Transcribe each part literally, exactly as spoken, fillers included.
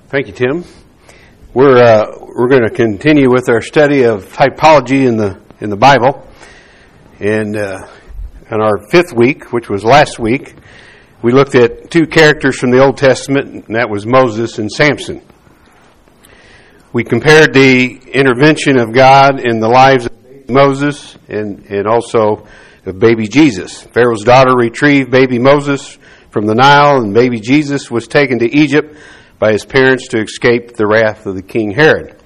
Thank you, Tim. We're uh, we're going to continue with our study of typology in the in the Bible, and uh, on our fifth week, which was last week, we looked at two characters from the Old Testament, and that was Moses and Samson. We compared the intervention of God in the lives of Moses and and also of baby Jesus. Pharaoh's daughter retrieved baby Moses from the Nile, and baby Jesus was taken to Egypt by his parents to escape the wrath of the King Herod.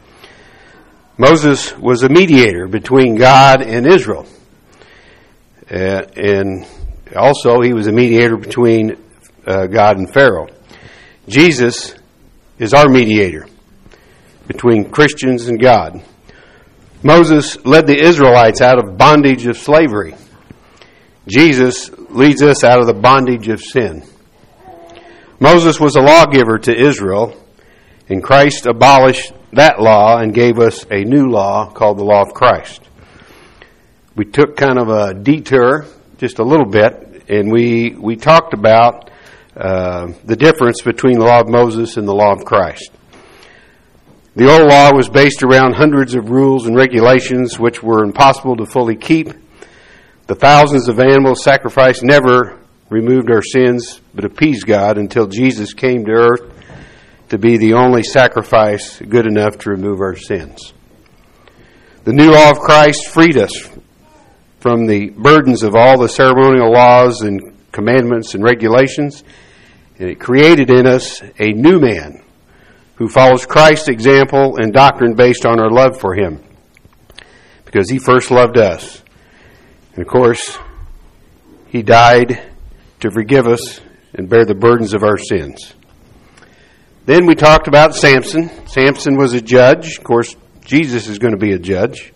Moses was a mediator between God and Israel. Uh, and also he was a mediator between uh, God and Pharaoh. Jesus is our mediator between Christians and God. Moses led the Israelites out of bondage of slavery. Jesus leads us out of the bondage of sin. Moses was a lawgiver to Israel, and Christ abolished that law and gave us a new law called the law of Christ. We took kind of a detour, just a little bit, and we we talked about uh, the difference between the law of Moses and the law of Christ. The old law was based around hundreds of rules and regulations which were impossible to fully keep. The thousands of animals sacrificed never removed our sins, but appeased God until Jesus came to earth to be the only sacrifice good enough to remove our sins. The new law of Christ freed us from the burdens of all the ceremonial laws and commandments and regulations, and it created in us a new man who follows Christ's example and doctrine based on our love for him, because he first loved us. And of course, he died to forgive us and bear the burdens of our sins. Then we talked about Samson. Samson was a judge. Of course, Jesus is going to be a judge.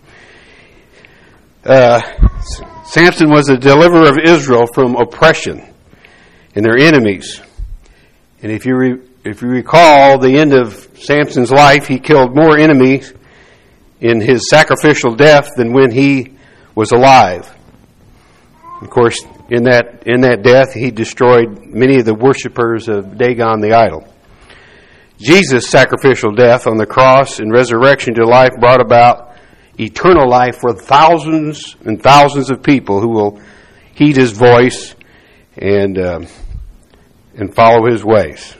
Uh, Samson was a deliverer of Israel from oppression and their enemies. And if you re- if you recall the end of Samson's life, he killed more enemies in his sacrificial death than when he was alive. Of course, in that in that death, he destroyed many of the worshipers of Dagon the idol. Jesus' sacrificial death on the cross and resurrection to life brought about eternal life for thousands and thousands of people who will heed his voice and uh, and follow his ways.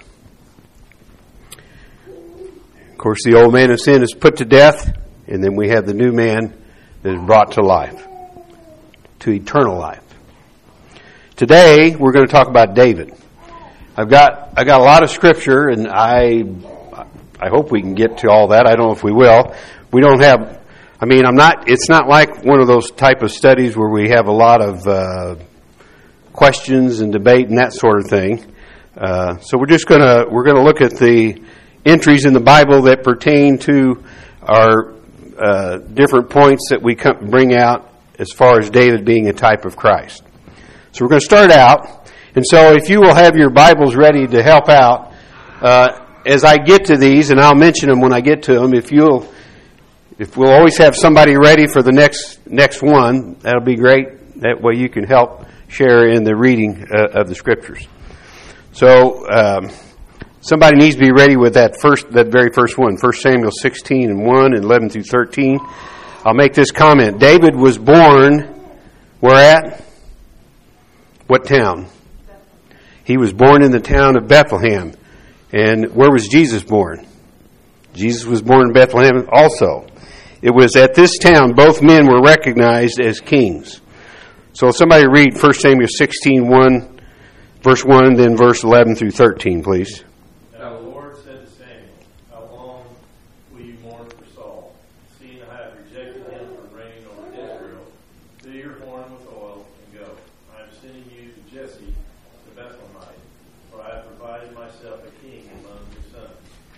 Of course, the old man of sin is put to death, and then we have the new man that is brought to life, to eternal life. Today, we're going to talk about David. I've got I got a lot of scripture, and I I hope we can get to all that. I don't know if we will. We don't have. I mean, I'm not. It's not like one of those type of studies where we have a lot of uh, questions and debate and that sort of thing. Uh, so we're just gonna we're gonna look at the entries in the Bible that pertain to our uh, different points that we come, bring out as far as David being a type of Christ. So we're going to start out, and so if you will have your Bibles ready to help out, uh, as I get to these, and I'll mention them when I get to them, if you'll, if we'll always have somebody ready for the next next one, that'll be great. That way you can help share in the reading uh, of the Scriptures. So um, somebody needs to be ready with that first, that very first one, First Samuel sixteen and one and eleven through thirteen. I'll make this comment. David was born where at? What town? He was born in the town of Bethlehem. And where was Jesus born? Jesus was born in Bethlehem also. It was at this town both men were recognized as kings. So somebody read First Samuel sixteen, one, verse one, then verse eleven through thirteen, please. Now the Lord said to Samuel, how long will you mourn for Saul, seeing I have rejected him from reigning over Israel? Fill your horn with oil and go. I am sending you to Jesse, the Bethlehemite, for I have provided myself a king among your sons.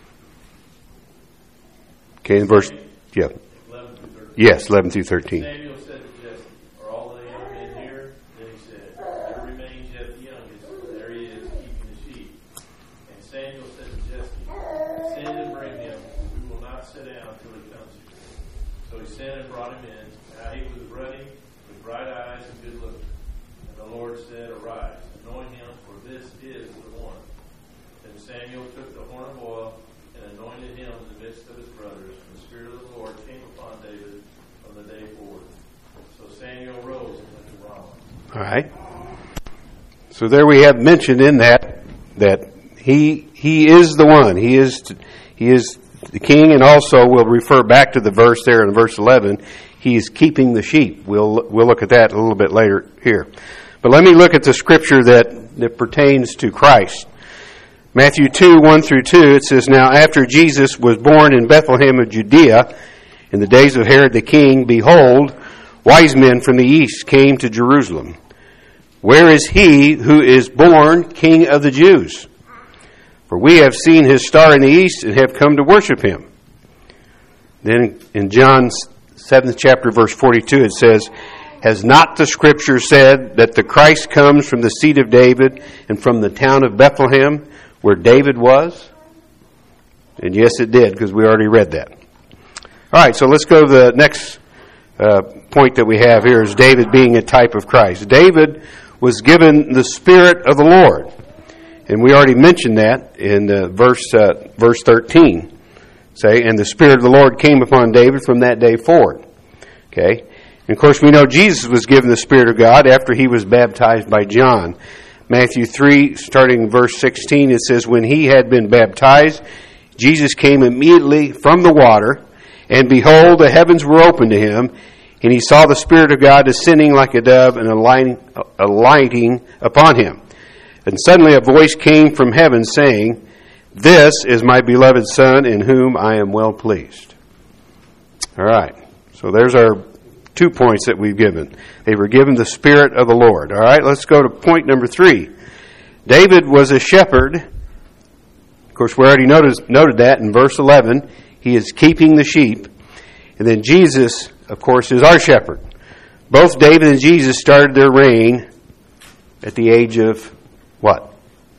Okay, in verse, yeah. eleven through thirteen. Yes, eleven through thirteen. Samuel said to Jesse, are all the young men here? Then he said, there remains yet the youngest, and there he is keeping the sheep. And Samuel said to Jesse, send and bring him. We will not sit down till he comes here. So he sent and brought him in. Now he was ruddy, with bright eyes and good looking. And the Lord said, arise, anoint him, for this is the one. Then Samuel took the horn of oil and All right. So there we have mentioned in that that he he is the one. He is he is the king, and also we'll refer back to the verse there in verse eleven. He is keeping the sheep. We'll we'll look at that a little bit later here. But let me look at the scripture that, that pertains to Christ. Matthew two, one through two, it says, Now after Jesus was born in Bethlehem of Judea, in the days of Herod the king, behold, wise men from the east came to Jerusalem. Where is he who is born King of the Jews? For we have seen his star in the east and have come to worship him. Then in John seventh chapter, verse forty-two, it says, Has not the scripture said that the Christ comes from the seed of David and from the town of Bethlehem, where David was? And yes, it did, because we already read that. All right, so let's go to the next uh, point that we have here, is David being a type of Christ. David was given the Spirit of the Lord. And we already mentioned that in uh, verse uh, verse thirteen. Say, and the Spirit of the Lord came upon David from that day forward. Okay? And of course, we know Jesus was given the Spirit of God after he was baptized by John. Matthew three, starting in verse sixteen, it says, When he had been baptized, Jesus came immediately from the water, and behold, the heavens were opened to him, and he saw the Spirit of God descending like a dove and alighting, alighting upon him. And suddenly a voice came from heaven saying, This is my beloved Son, in whom I am well pleased. All right. So there's our two points that we've given. They were given the Spirit of the Lord. All right, let's go to point number three. David was a shepherd. Of course, we already noticed, noted that in verse eleven. He is keeping the sheep. And then Jesus, of course, is our shepherd. Both David and Jesus started their reign at the age of what?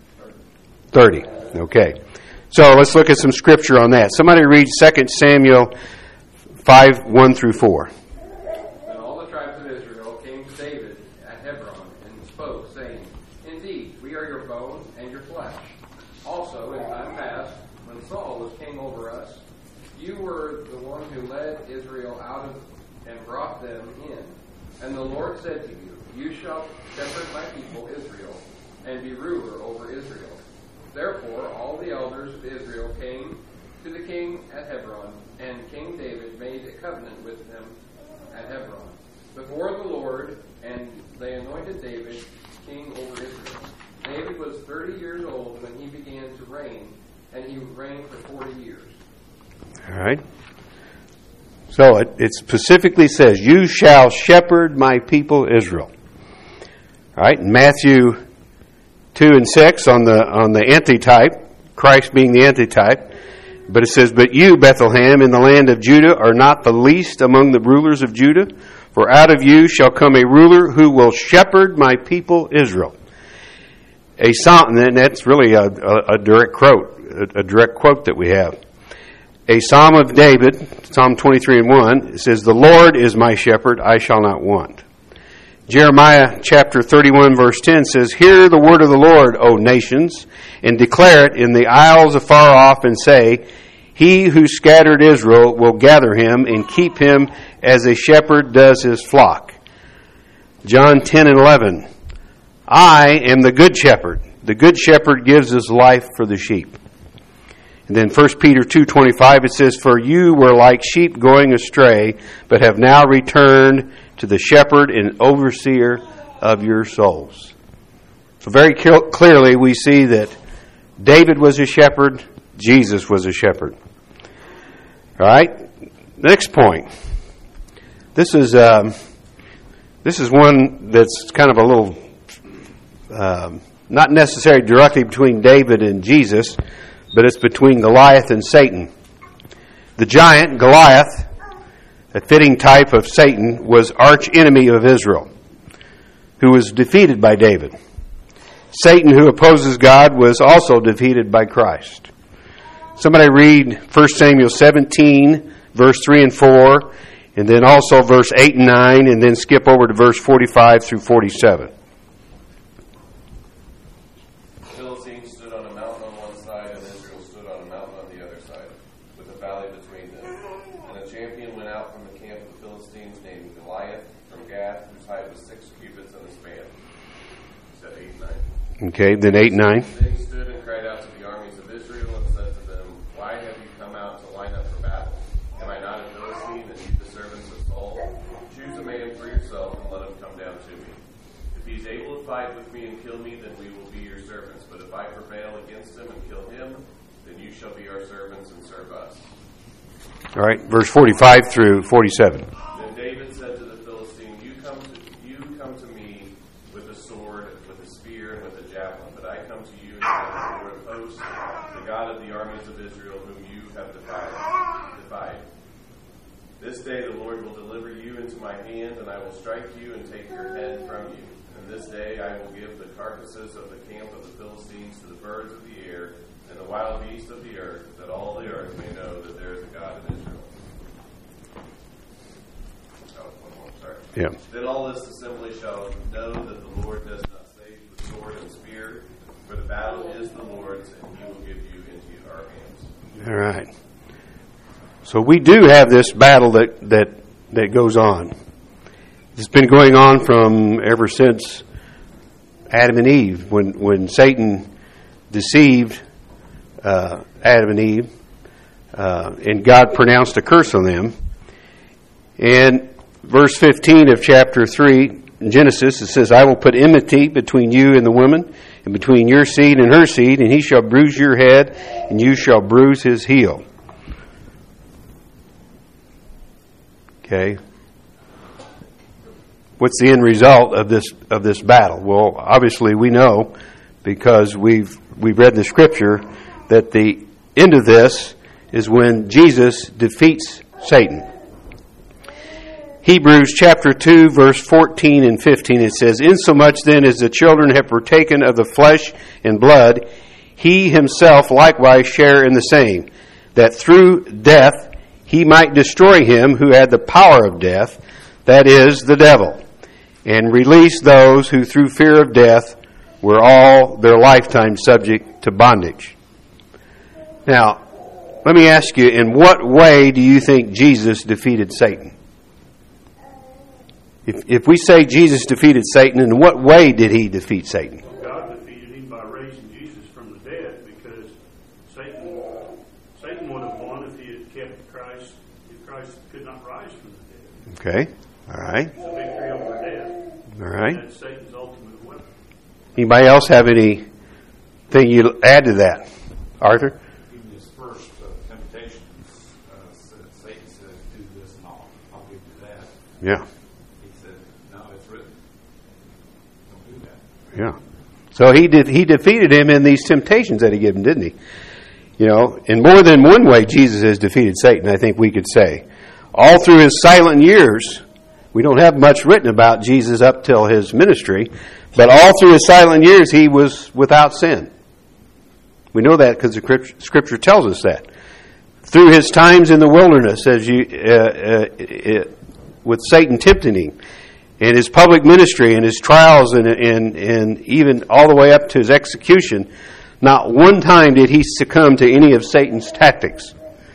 thirty. Okay. So let's look at some scripture on that. Somebody read Second Samuel five, one through four. And all the tribes of Israel came to David at Hebron and spoke, saying, Indeed, we are your bones and your flesh. Also, in time past, when Saul was king over us, you were the one who led Israel out of and brought them in. And the Lord said to you, You shall shepherd my people Israel, and be ruler over Israel. Therefore, all the elders of Israel came to the king at Hebron, and King David made a covenant with them at Hebron before the Lord, and they anointed David king over Israel. David was thirty years old when he began to reign, and he reigned for forty years. All right. So it, it specifically says, You shall shepherd my people Israel. All right. In Matthew two and six on the on the antitype, Christ being the antitype, but it says, But you, Bethlehem, in the land of Judah, are not the least among the rulers of Judah, for out of you shall come a ruler who will shepherd my people Israel. A psalm, and that's really a, a, a direct quote, a, a direct quote that we have. A psalm of David, Psalm twenty-three and one, it says, The Lord is my shepherd, I shall not want. Jeremiah chapter thirty-one verse ten says, Hear the word of the Lord, O nations, and declare it in the isles afar off, and say, He who scattered Israel will gather him and keep him as a shepherd does his flock. John ten and eleven, I am the good shepherd. The good shepherd gives his life for the sheep. And then First Peter two twenty-five, it says, For you were like sheep going astray, but have now returned to the shepherd and overseer of your souls. So very clearly we see that David was a shepherd, Jesus was a shepherd. All right, next point. This is um, this is one that's kind of a little um, not necessarily directly between David and Jesus, but it's between Goliath and Satan. The giant Goliath, a fitting type of Satan, was arch enemy of Israel, who was defeated by David. Satan, who opposes God, was also defeated by Christ. Somebody read First Samuel seventeen, verse three and four, and then also verse eight and nine, and then skip over to verse forty-five through forty-seven. The Philistines stood on a mountain on one side, and Israel stood on a mountain on the other side, with a valley between them. And a champion went out from the camp of the Philistines named Goliath from from Gath, whose height was six cubits and a span. He said eight and nine. Okay, then eight and nine. Then he stood and cried out to the armies of Israel and said to them, Why have you come out to line up for battle? Am I not a Philistine and you the servants of Saul? Choose a man for yourself and let him come down to me. If he's able to fight with me and kill me, then we will be your servants. But if I prevail against him and kill him, then you shall be our servants and serve us. All right, verse forty-five through forty-seven. Then David said to the Philistine, You come to you come to me with a sword, with a spear, and with a javelin, but I come to you in the name of the Lord of hosts, the God of the armies of Israel, whom you have defied. defied. This day the Lord will deliver you into my hand, and I will strike you and take your head from you. And this day I will give the carcasses of the camp of the Philistines to the birds of the air and the wild beasts of the earth, that all the earth may know that there is a God in Israel. Oh, one more, sorry. Yeah. Then all this assembly shall know that the Lord does not save with sword and spear, for the battle is the Lord's, and he will give you into our hands. All right. So we do have this battle that, that, that goes on. It's been going on from ever since Adam and Eve, when, when Satan deceived uh, Adam and Eve, uh, and God pronounced a curse on them. And verse fifteen of chapter three, in Genesis, it says, I will put enmity between you and the woman, and between your seed and her seed, and he shall bruise your head, and you shall bruise his heel. Okay. What's the end result of this of this battle? Well, obviously we know, because we've we've read in the scripture, that the end of this is when Jesus defeats Satan. Hebrews chapter two, verse fourteen and fifteen, it says, Insomuch then as the children have partaken of the flesh and blood, he himself likewise share in the same, that through death he might destroy him who had the power of death, that is, the devil, and release those who through fear of death were all their lifetime subject to bondage. Now, let me ask you, in what way do you think Jesus defeated Satan? If, if we say Jesus defeated Satan, in what way did he defeat Satan? God defeated him by raising Jesus from the dead, because Satan Satan would have won if he had kept Christ, if Christ could not rise from the dead. Okay, all right. It's a victory over death. All right. That's Satan's ultimate weapon. Anybody else have anything you add to that? Arthur? In his first uh, temptation, uh, Satan said, do this and I'll, I'll give you that. Yeah. He said, no, it's written. Don't do that. Yeah. So he did. He defeated him in these temptations that he gave him, didn't he? You know, in more than one way, Jesus has defeated Satan, I think we could say. All through his silent years, we don't have much written about Jesus up till his ministry, but all through his silent years, he was without sin. We know that because the Scripture tells us that. Through his times in the wilderness, as you, uh, uh, with Satan tempting him, and his public ministry and his trials, and, and, and even all the way up to his execution, not one time did he succumb to any of Satan's tactics.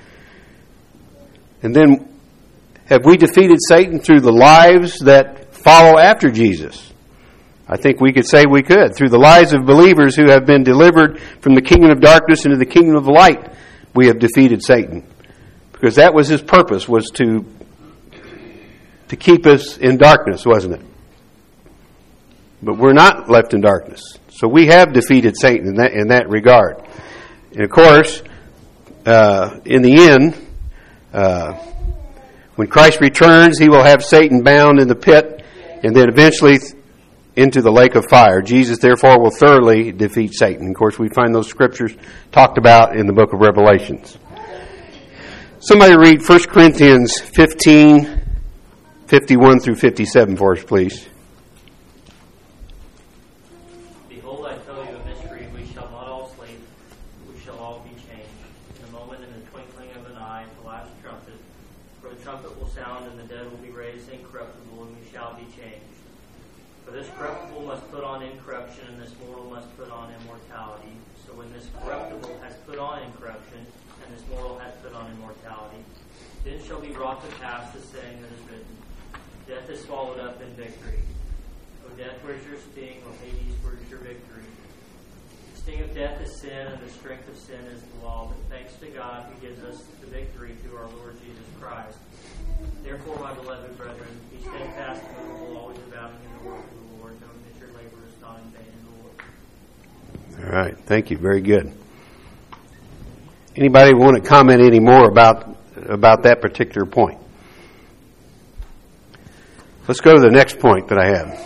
And then, have we defeated Satan through the lives that follow after Jesus? I think we could say we could. Through the lives of believers who have been delivered from the kingdom of darkness into the kingdom of light, we have defeated Satan. Because that was his purpose, was to, to keep us in darkness, wasn't it? But we're not left in darkness. So we have defeated Satan in that, in that regard. And of course, uh, in the end, uh, when Christ returns, he will have Satan bound in the pit, and then eventually into the lake of fire. Jesus, therefore, will thoroughly defeat Satan. Of course, we find those scriptures talked about in the book of Revelations. Somebody read First Corinthians fifteen, fifty-one through fifty-seven for us, please. Behold, I tell you a mystery. We shall not all sleep. We shall all be changed. In a moment, in the twinkling of an eye, at the last trumpet. For the trumpet will sound, and the dead will be raised incorruptible, and we shall be changed. For this corruptible must put on incorruption, and this mortal must put on immortality. So when this corruptible has put on incorruption, and this mortal has put on immortality, then shall be brought to pass the saying that is written, Death is swallowed up in victory. O death, where's your sting? O Hades, where's your victory? The sting of death is sin, and the strength of sin is the law. But thanks to God who gives us the victory through our Lord Jesus Christ. Therefore, my beloved brethren, be steadfast and immovable, always abounding in the work of the Lord, knowing that your labor is not in vain in the Lord. All right. Thank you. Very good. Anybody want to comment any more about about that particular point? Let's go to the next point that I have.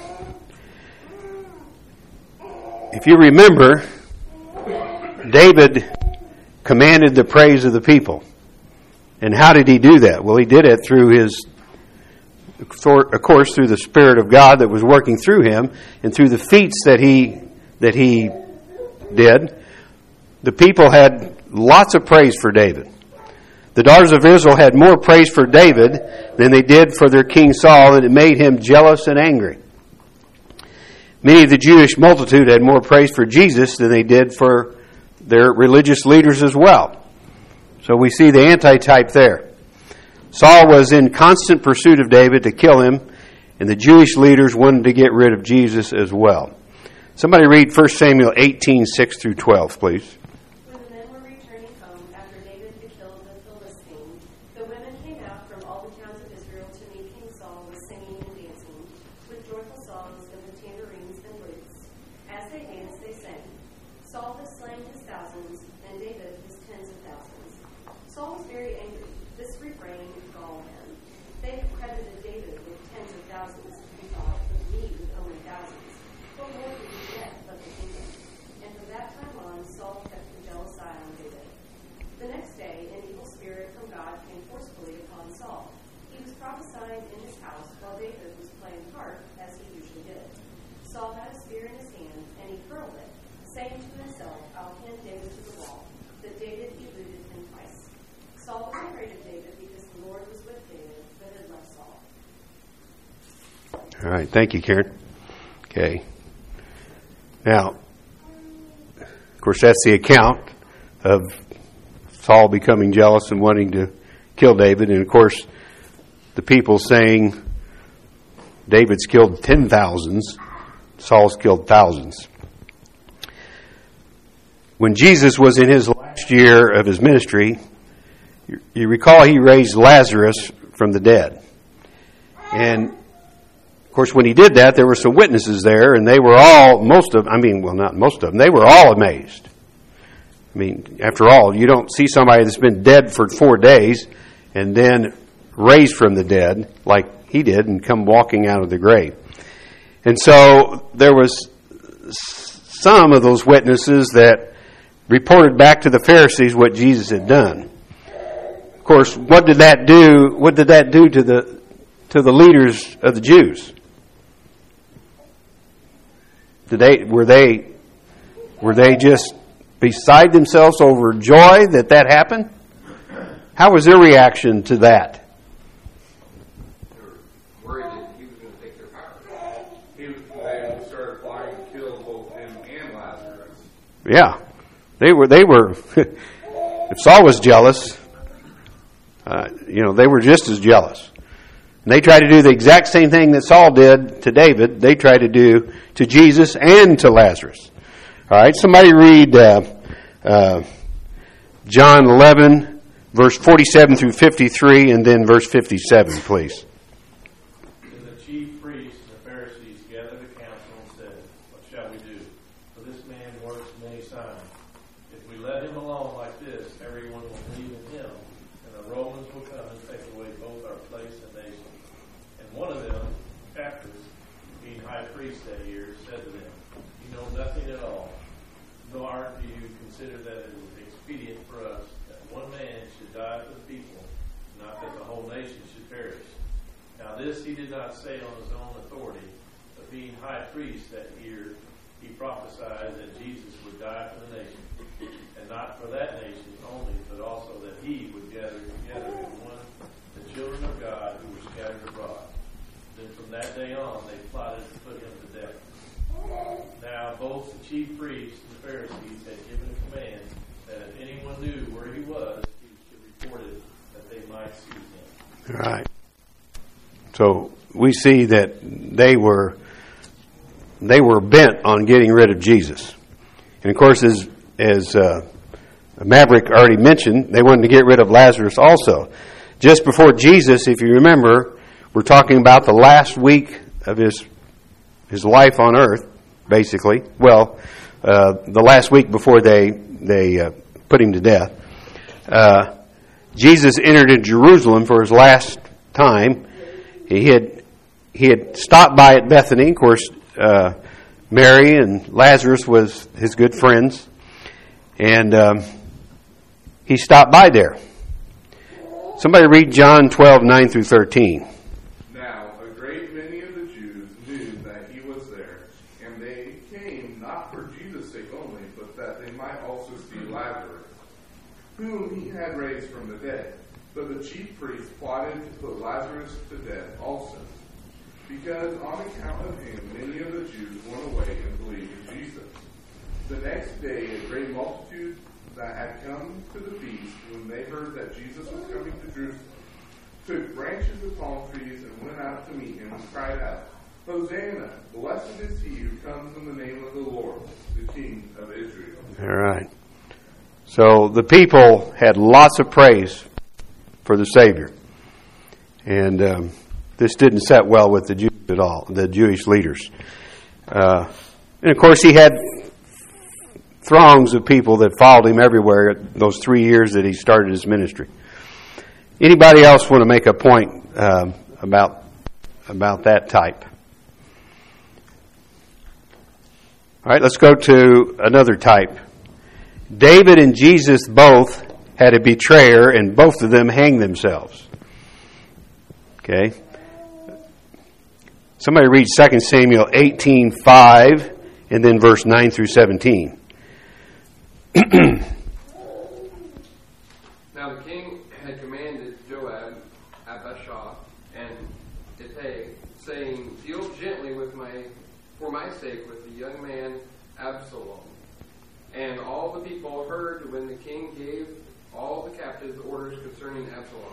If you remember, David commanded the praise of the people. And how did he do that? Well, he did it through his, of course, through the Spirit of God that was working through him, and through the feats that he that he did. The people had lots of praise for David. The daughters of Israel had more praise for David than they did for their king Saul, and it made him jealous and angry. Many of the Jewish multitude had more praise for Jesus than they did for their religious leaders as well. So we see the antitype there. Saul was in constant pursuit of David to kill him, and the Jewish leaders wanted to get rid of Jesus as well. Somebody read First Samuel eighteen, six through twelve, please. When the men were returning home after David had killed the Philistine, the women came out from all the towns of Israel to meet King Saul with singing and dancing, with joyful songs and with tambourines and lutes. As they danced, they sang, Saul has slain his thousands, and David his tens of thousands. Saul was very angry. This refrain galled him. They had credited David with tens of thousands, he thought, but me with only thousands. What more did he get but the kingdom? And from that time on, Saul kept a jealous eye on David. The next day, an evil spirit from God came forcefully upon Saul. He was prophesying in his house while David was playing harp, as he usually did. Saul had a spear in his hand, and he hurled it, saying to himself, I'll pin David to the wall. But David eluded him twice. Saul was afraid of David because the Lord was with David, but had left Saul. All right. Thank you, Karen. Okay. Now, of course, that's the account of Saul becoming jealous and wanting to kill David. And, of course, the people saying David's killed ten thousands, Saul's killed thousands. When Jesus was in his last year of his ministry, you, you recall he raised Lazarus from the dead. And, of course, when he did that, there were some witnesses there, and they were all, most of, I mean, well, not most of them, they were all amazed. I mean, after all, you don't see somebody that's been dead for four days and then raised from the dead like he did and come walking out of the grave. And so there was some of those witnesses that reported back to the Pharisees what Jesus had done. Of course, what did that do? What did that do to the to the leaders of the Jews? Did they were they were they just beside themselves over joy that that happened? How was their reaction to that? They were worried that he was going to take their power. He was, they started plotting to kill both him and Lazarus. Yeah, they were. They were. If Saul was jealous, uh, you know, they were just as jealous. And they tried to do the exact same thing that Saul did to David. They tried to do to Jesus and to Lazarus. All right, somebody read uh, uh, John eleven, verse forty-seven through fifty-three, and then verse fifty-seven, please. And the chief priests and the Pharisees gathered the council and said, what shall we do? For this man works many signs. If we let him alone like this, everyone will believe in him, and the Romans will come and take away both our place and nation. And one of them, Caiaphas, being high priest that year, said to them, you know nothing at all, nor do you consider that it is expedient for us that one man should die for the people, not that the whole nation should perish. Now this he did not say on his own authority, but being high priest that year, he prophesied that Jesus would die for the nation, and not for that nation only, but also that he would gather together in one the children of God who were scattered abroad. Then from that day on they plotted to put him to death. Now both the chief priests and the Pharisees had given a command that if anyone knew where he was, he should report it, that they might seize him. All right. So we see that they were they were bent on getting rid of Jesus. And of course, as as uh, Maverick already mentioned, they wanted to get rid of Lazarus also. Just before Jesus, if you remember, we're talking about the last week of his his life on earth, basically. Well, uh, the last week before they they uh, put him to death. Uh, Jesus entered into Jerusalem for his last time. He had he had stopped by at Bethany. Of course, uh, Mary and Lazarus was his good friends, and um, he stopped by there. Somebody read John twelve, nine through thirteen. Now a great many of the Jews knew that he was there, and they came not for Jesus' sake only, but that they might also see Lazarus, whom he had raised from the dead. But the chief priests plotted to put Lazarus to death also, because on account of him many of the Jews went away and believed in Jesus. The next day a great multitude that had come to the feast, when they heard that Jesus was coming to Jerusalem, took branches of palm trees and went out to meet him and cried out, Hosanna! Blessed is he who comes in the name of the Lord, the King of Israel. All right. So the people had lots of praise for the Savior. And um, this didn't set well with the Jews at all, the Jewish leaders. Uh, and of course he had throngs of people that followed him everywhere those three years that he started his ministry. Anybody else want to make a point um, about about that type? All right, let's go to another type. David and Jesus both had a betrayer, and both of them hanged themselves. Okay. Somebody read Second Samuel eighteen five, and then verse nine through seventeen. Now the king had commanded Joab, Abishai, and Ittai, saying, Deal gently with my, for my sake with the young man Absalom. And all the people heard when the king gave all the captives orders concerning Absalom.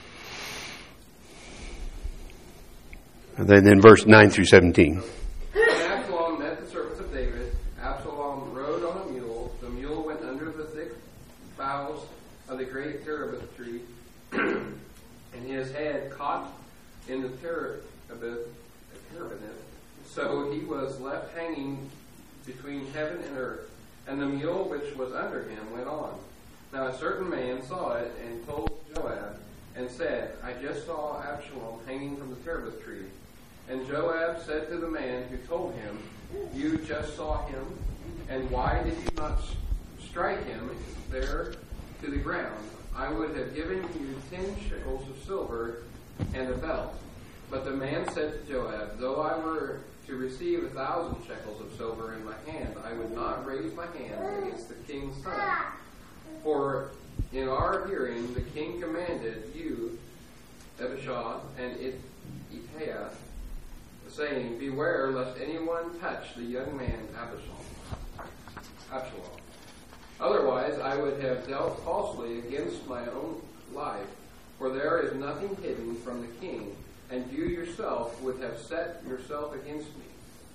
And then, then verse nine through seventeen. When Absalom met the servants of David, Absalom rode on a mule. The mule went under the thick boughs of the great terebinth tree, and his head caught in the terebinth, so he was left hanging between heaven and earth. And the mule which was under him went on. Now a certain man saw it and told Joab, and said, I just saw Absalom hanging from the terebinth tree. And Joab said to the man who told him, You just saw him, and why did you not strike him there to the ground? I would have given you ten shekels of silver and a belt. But the man said to Joab, Though I were to receive a thousand shekels of silver in my hand, I would not raise my hand against the king's son. For in our hearing the king commanded you, Abishai and Ittai, saying, Beware lest anyone touch the young man Absalom. Absalom. Otherwise I would have dealt falsely against my own life, for there is nothing hidden from the king, and you yourself would have set yourself against me.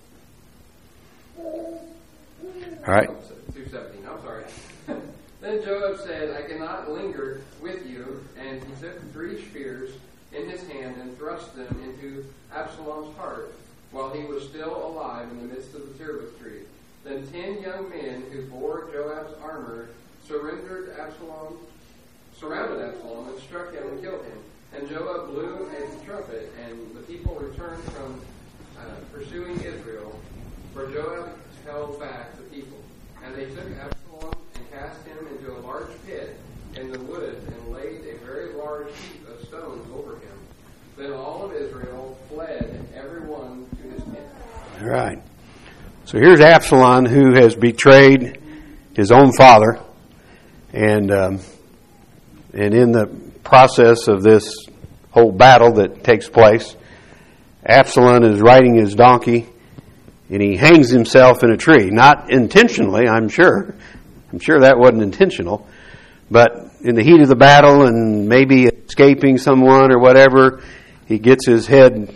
All right. two seventeen, I'm sorry. Then Joab said, I cannot linger with you, and he took three spears in his hand and thrust them into Absalom's heart while he was still alive in the midst of the terebinth tree. Then ten young men who bore Joab's armor surrendered Absalom, surrounded Absalom and struck him and killed him. And Joab blew a trumpet, and the people returned from uh, pursuing Israel, for Joab held back the people. And they took Absalom and cast him into a large pit in the wood, and laid a very large heap of stones over him. Then all of Israel fled, every one to his tent. All right. So here's Absalom, who has betrayed his own father, and um, and in the process of this whole battle that takes place, Absalom is riding his donkey, and he hangs himself in a tree. Not intentionally, I'm sure. I'm sure that wasn't intentional. But in the heat of the battle and maybe escaping someone or whatever, he gets his head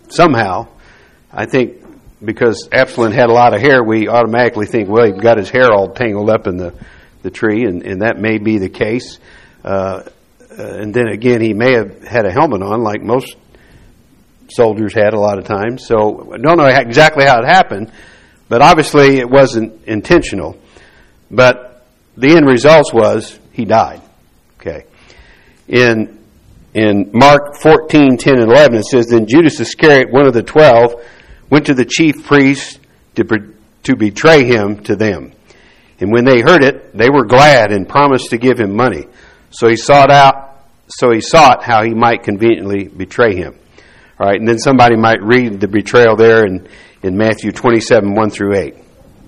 somehow, I think because Absalom had a lot of hair, we automatically think, well, he got his hair all tangled up in the, the tree, and, and that may be the case. Uh, and then again, he may have had a helmet on, like most soldiers had a lot of times. So I don't know exactly how it happened, but obviously it wasn't intentional. But the end result was he died. Okay. In in Mark fourteen, ten, and eleven, it says, Then Judas Iscariot, one of the twelve, went to the chief priests to, to betray him to them. And when they heard it, they were glad and promised to give him money. So he sought out, so he sought how he might conveniently betray him. All right, and then somebody might read the betrayal there in, in Matthew twenty-seven, one through eight.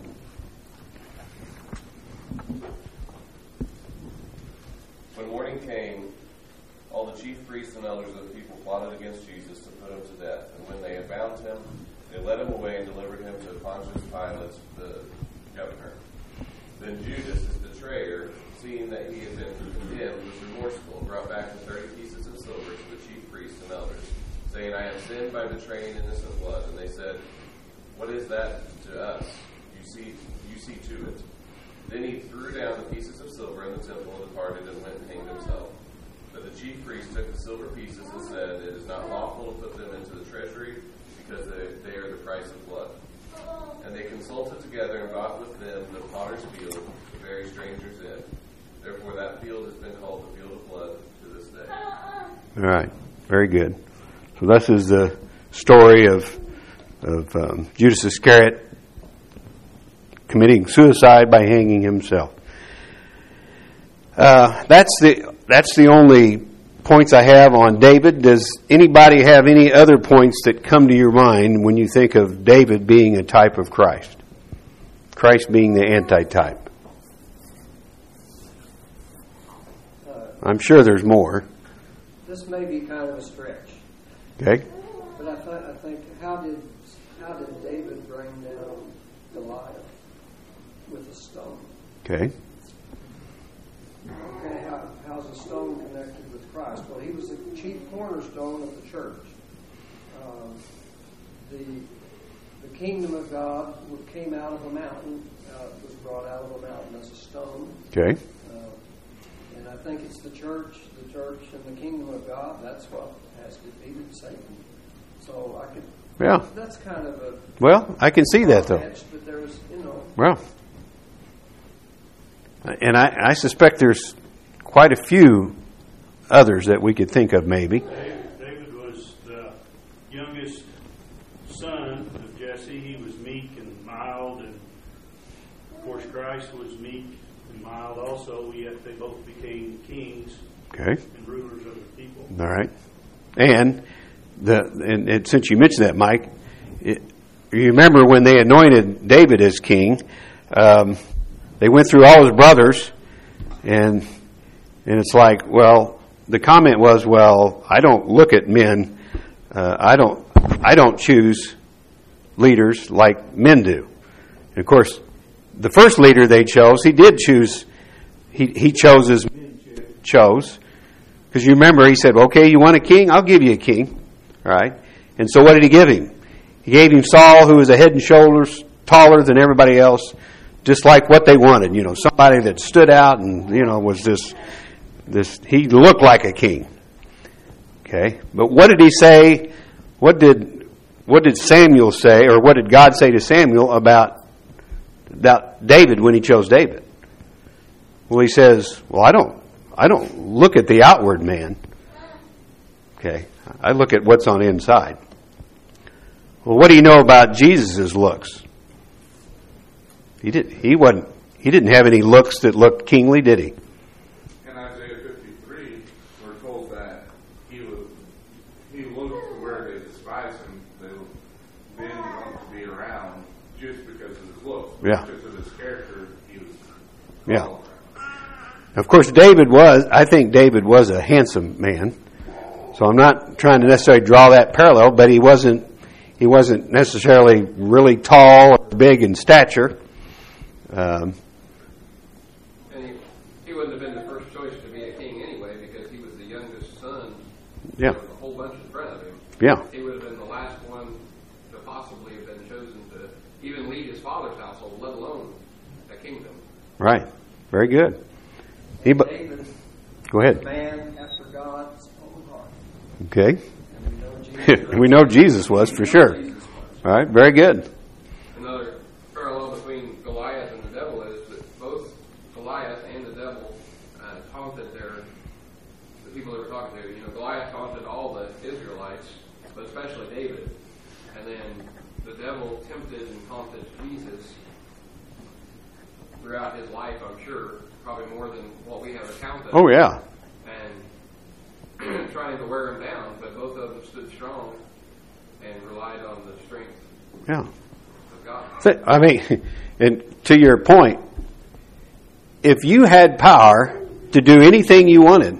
When morning came, all the chief priests and elders of the people plotted against Jesus to put him to death. And when they had bound him, they led him away and delivered him to Pontius Pilate, the governor. Then Judas, his betrayer, seeing that he had been condemned, was remorseful, and brought back the thirty pieces of silver to the chief priests and elders, saying, I have sinned by betraying innocent blood. And they said, What is that to us? You see, you see to it. Then he threw down the pieces of silver in the temple and departed and went and hanged himself. But the chief priests took the silver pieces and said, It is not lawful to put them into the treasury, because they, they are the price of blood. And they consulted together and bought with them the potter's field, to bury strangers in. Therefore that field has been called the field of blood to this day. All right, very good. So this is the story of of um, Judas Iscariot committing suicide by hanging himself. Uh, that's the that's the only points I have on David. Does anybody have any other points that come to your mind when you think of David being a type of Christ? Christ being the antitype. Uh, I'm sure there's more. This may be kind of a stretch. Okay. But I, th- I think, how did how did David bring down Goliath with a stone? Okay. Okay, how, how's a stone connected with Christ? Well, he was the chief cornerstone of the church. Um, the the kingdom of God came out of a mountain, uh, was brought out of a mountain as a stone. Okay. Uh, and I think it's the church, the church and the kingdom of God. That's what has defeated Satan. So I could. Yeah. That's kind of a. Well, I can see that though. But there's, you know. Well. And I, I suspect there's quite a few others that we could think of, maybe. David, David was the youngest son of Jesse. He was meek and mild, and of course Christ was meek and mild also. Yet they both became kings Okay. and rulers of the people. All right. And the and, and since you mentioned that, Mike, it, you remember when they anointed David as king? Um, They went through all his brothers, and and it's like, well, the comment was, well, I don't look at men, uh, I don't I don't choose leaders like men do. And of course, the first leader they chose, he did choose, he he chose as men chose, because you remember he said, okay, you want a king? I'll give you a king, all right? And so what did he give him? He gave him Saul, who was a head and shoulders taller than everybody else. Just like what they wanted, you know, somebody that stood out and, you know, was this, this, he looked like a king. Okay. But what did he say? What did, what did Samuel say, or what did God say to Samuel about, about David when he chose David? Well, he says, well, I don't, I don't look at the outward man. Okay. I look at what's on the inside. Well, what do you know about Jesus' looks? He did. He wasn't. He didn't have any looks that looked kingly, did he? In Isaiah fifty-three, we're told that he was. He looked to where they despise him. They didn't want to be around just because of his looks. Yeah. Because of his character, he was. Yeah. Of course, David was. I think David was a handsome man. So I'm not trying to necessarily draw that parallel, but he wasn't. He wasn't necessarily really tall or big in stature. Um, and he, he wouldn't have been the first choice to be a king anyway, because he was the youngest son. Yeah. There was a whole bunch in front of him. Yeah. He would have been the last one to possibly have been chosen to even lead his father's household, let alone a kingdom. Right. Very good. Anybody? David, Go ahead. man after God's own heart. Okay. And we know Jesus, We know Jesus was for sure. Jesus was. All right. Very good. Another parallel between Goliath and the devil is that both Goliath and the devil uh, taunted their the people they were talking to. You know, Goliath taunted all the Israelites, but especially David. And then the devil tempted and taunted Jesus throughout his life, I'm sure, probably more than what we have accounted. Oh, yeah. And trying to wear him down, but both of them stood strong and relied on the strength Yeah. of God. So, I mean, and to your point, if you had power to do anything you wanted,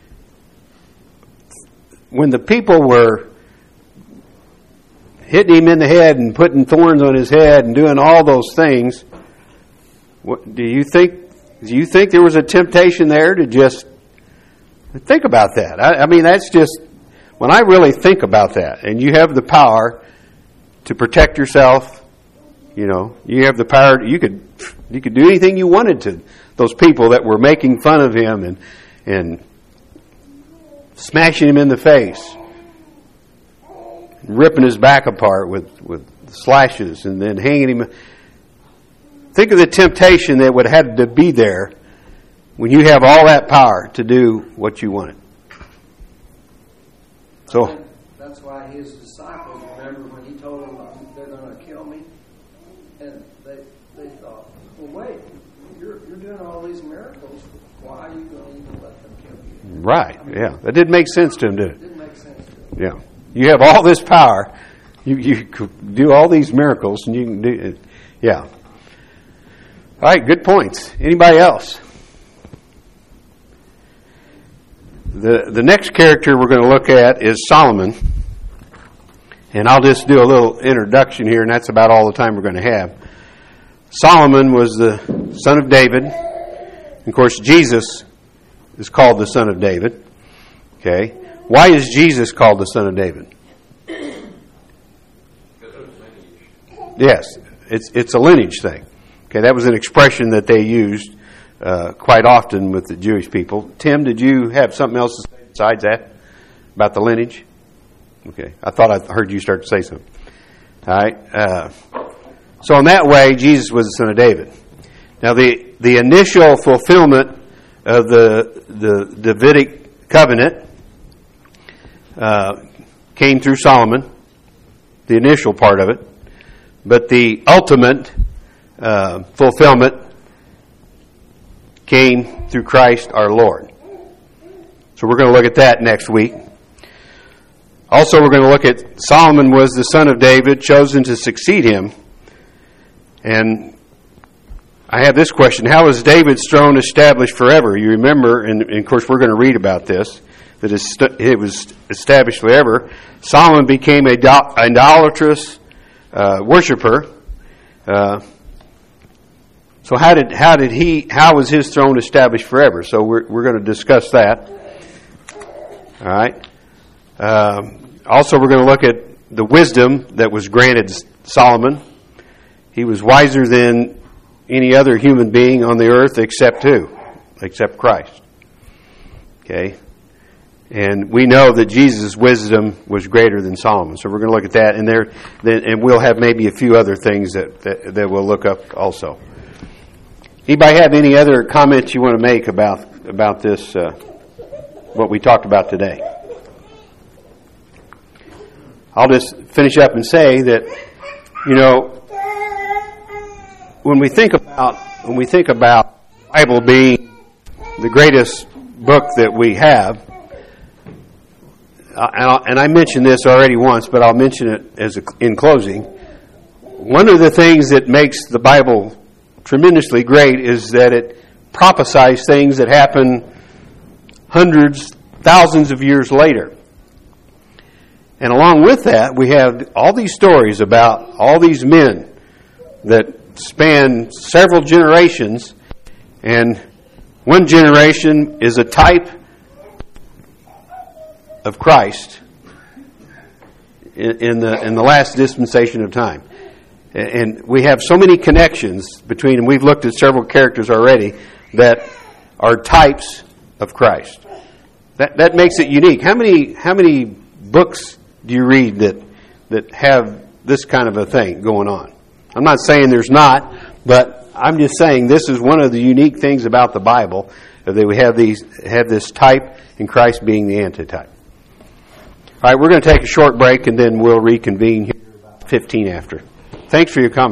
when the people were hitting him in the head and putting thorns on his head and doing all those things, what, do you think? Do you think there was a temptation there to just think about that? I, I mean, that's just when I really think about that, and you have the power to protect yourself. You know, you have the power. You could you could do anything you wanted to those people that were making fun of him and and smashing him in the face, ripping his back apart with with slashes, and then hanging him. Think of the temptation that would have to be there when you have all that power to do what you wanted. So that's why his disciples, remember when he told them they're going to kill me, and they they thought, well, wait, you're you're doing all these miracles. Why are you going to even let them kill you? right, I mean, yeah, that didn't make sense to him, did It it? didn't make sense to them. Yeah, you have all this power, you you could do all these miracles, and you can do it. Yeah. All right, good points. Anybody else? The the next character we're going to look at is Solomon. And I'll just do a little introduction here, and that's about all the time we're going to have. Solomon was the son of David. Of course, Jesus is called the son of David. Okay. Why is Jesus called the son of David? Yes, it's it's a lineage thing. Okay, that was an expression that they used uh, quite often with the Jewish people. Tim, did you have something else to say besides that about the lineage? Okay, I thought I heard you start to say something. All right. Uh, so in that way, Jesus was the son of David. Now, the the initial fulfillment of the the Davidic covenant uh, came through Solomon, the initial part of it, but the ultimate uh, fulfillment came through Christ our Lord. So we're going to look at that next week. Also, we're going to look at Solomon was the son of David, chosen to succeed him. And I have this question: how was David's throne established forever? You remember, and, and of course we're going to read about this, that it was established forever. Solomon became a idolatrous uh, worshiper. Uh, so how did how did he how was his throne established forever? So we're we're going to discuss that. All right. Um, also, we're going to look at the wisdom that was granted Solomon. He was wiser than any other human being on the earth except who? Except Christ. Okay? And we know that Jesus' wisdom was greater than Solomon. So we're going to look at that, and there, then, and we'll have maybe a few other things that, that, that we'll look up also. Anybody have any other comments you want to make about about this, uh, what we talked about today? I'll just finish up and say that, you know, when we think about when we think about the Bible being the greatest book that we have, uh, and, I'll, and I mentioned this already once, but I'll mention it as a, in closing. One of the things that makes the Bible tremendously great is that it prophesies things that happen hundreds, thousands of years later. And along with that, we have all these stories about all these men that span several generations, and one generation is a type of Christ, in, in the in the last dispensation of time. And we have so many connections between, and we've looked at several characters already that are types of Christ. That that makes it unique. How many how many books do you read that that have this kind of a thing going on? I'm not saying there's not, but I'm just saying this is one of the unique things about the Bible, that we have these have this type and Christ being the antitype. All right, we're going to take a short break and then we'll reconvene here about fifteen after. Thanks for your comments.